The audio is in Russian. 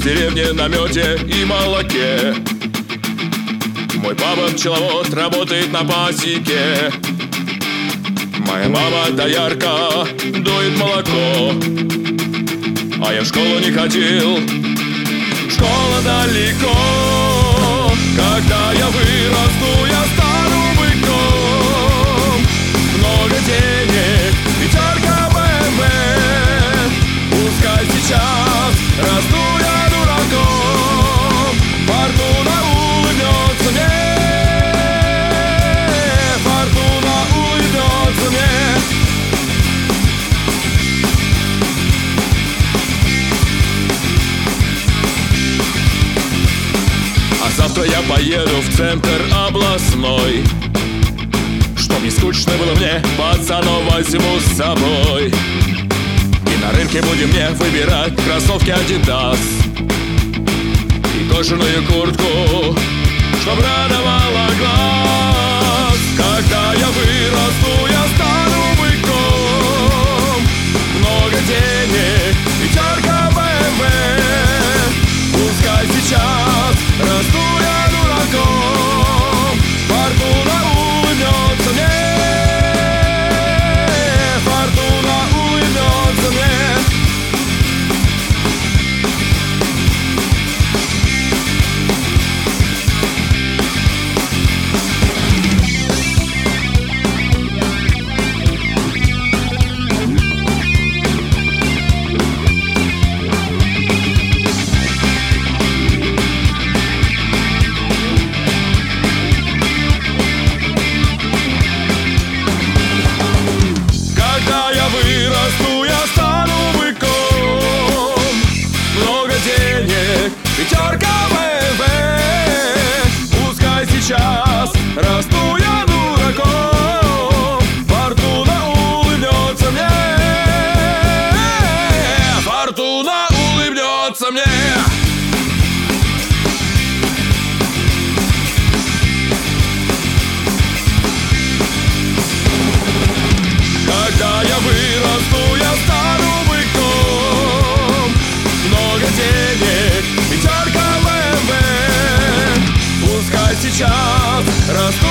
деревне на мёде и молоке. Мой папа пчеловод, работает на пасеке. Моя мама доярка, доит молоко. А я в школу не ходил, школа далеко. Когда я вырасту, я стану быком. Много денег, пятерка БМВ. Пускай сейчас расту я дураком. Фортуна улыбнется мне. Фортуна улыбнется мне. А завтра я поеду в центр областной. Чтоб не скучно было мне, пацанов возьму с собой. И на рынке будем мне выбирать кроссовки Adidas и кожаную куртку, чтоб радовала глаз. Когда я вырасту, я стану быком. Много денег, пятерка БМВ. Пускай сейчас расту я дураком. Фортуна улыбнется мне. Фортуна улыбнется мне. Когда я вырасту, я стану быком. Много денег, пятерка БМВ. Пускай сейчас расту я дураком. Фортуна улыбнется мне. Фортуна улыбнется мне. Когда я вырасту, я стану быком. Много денег, пятерка БМВ. Пускай сейчас расту